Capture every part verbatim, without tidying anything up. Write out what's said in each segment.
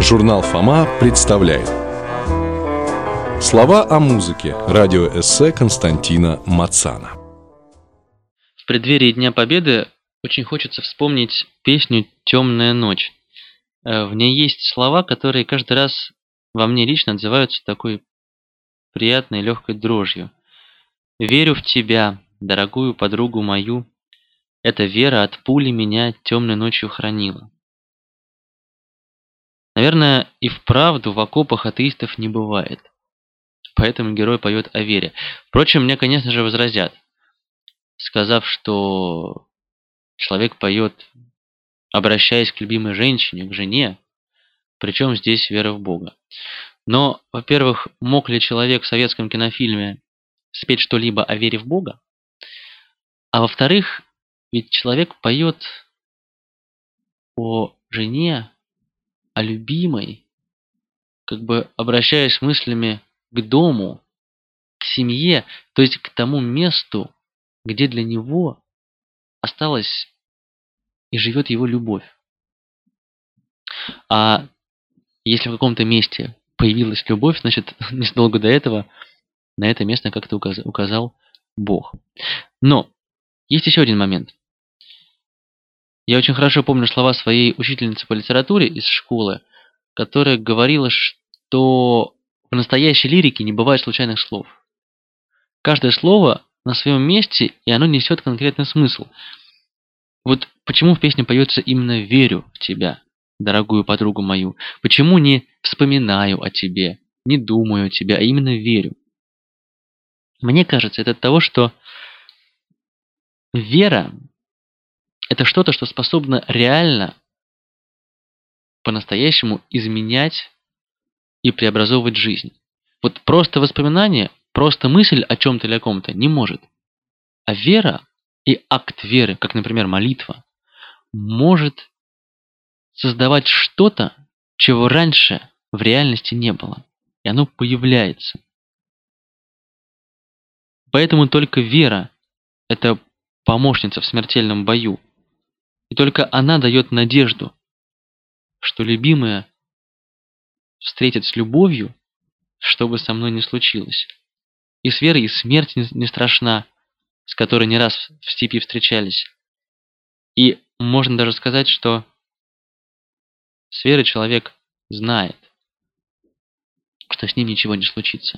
Журнал «Фома» представляет слова о музыке. Радиоэссе Константина Мацана. В преддверии Дня Победы очень хочется вспомнить песню «Темная ночь». В ней есть слова, которые каждый раз во мне лично отзываются такой приятной легкой дрожью. «Верю в тебя, дорогую подругу мою. Эта вера от пули меня темной ночью хранила». Наверное, и вправду в окопах атеистов не бывает. Поэтому герой поет о вере. Впрочем, мне, конечно же, возразят, сказав, что человек поет, обращаясь к любимой женщине, к жене, причем здесь вера в Бога. Но, во-первых, мог ли человек в советском кинофильме спеть что-либо о вере в Бога? А во-вторых, ведь человек поет о жене, о любимой, как бы обращаясь мыслями к дому, к семье, то есть к тому месту, где для него осталась и живет его любовь. А если в каком-то месте появилась любовь, значит, незадолго до этого на это место как-то указал Бог. Но есть еще один момент. Я очень хорошо помню слова своей учительницы по литературе из школы, которая говорила, что в настоящей лирике не бывает случайных слов. Каждое слово на своем месте, и оно несет конкретный смысл. Вот почему в песне поется именно «верю в тебя, дорогую подругу мою». Почему не «вспоминаю о тебе», не «думаю о тебе», а именно «верю». Мне кажется, это от того, что вера – это что-то, что способно реально, по-настоящему изменять и преобразовывать жизнь. Вот просто воспоминание, просто мысль о чем-то или о ком-то не может. А вера и акт веры, как, например, молитва, может создавать что-то, чего раньше в реальности не было. И оно появляется. Поэтому только вера – это помощница в смертельном бою. И только она дает надежду, что любимая встретит с любовью, что бы со мной ни случилось. И с верой и смерть не страшна, с которой не раз в степи встречались. И можно даже сказать, что с верой человек знает, что с ним ничего не случится.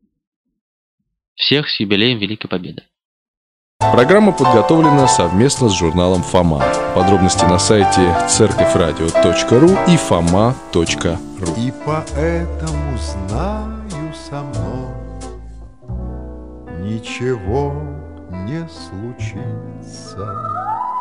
Всех с юбилеем Великой Победы! Программа подготовлена совместно с журналом «Фома». Подробности на сайте церковь радио точка ру и фома точка ру. И поэтому знаю, со мной ничего не случится.